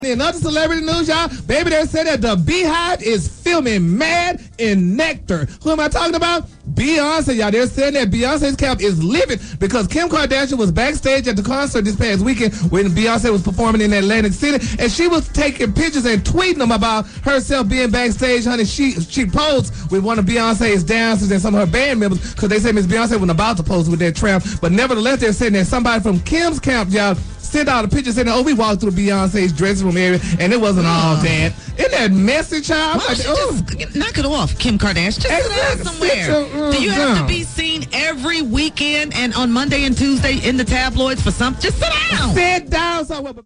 In other celebrity news, y'all, baby, they said that the Beehive is filming Mad in Nectar. Who am I talking about? Beyonce, y'all. They're saying that Beyonce's camp is living because Kim Kardashian was backstage at the concert this past weekend when Beyonce was performing in Atlantic City, and she was taking pictures and tweeting them about herself being backstage, honey. She posed with one of Beyonce's dancers and some of her band members because they said Miss Beyonce wasn't about to pose with that tramp, but nevertheless, they're saying that somebody from Kim's camp, y'all, sent out a picture saying, "Oh, we walked through Beyonce's dressing room area, and it wasn't all that." Isn't that messy, child? Why don't you just knock it off, Kim Kardashian? Just sit down somewhere. Do you have to be seen every weekend and on Monday and Tuesday in the tabloids for something? Just sit down. Sit down somewhere.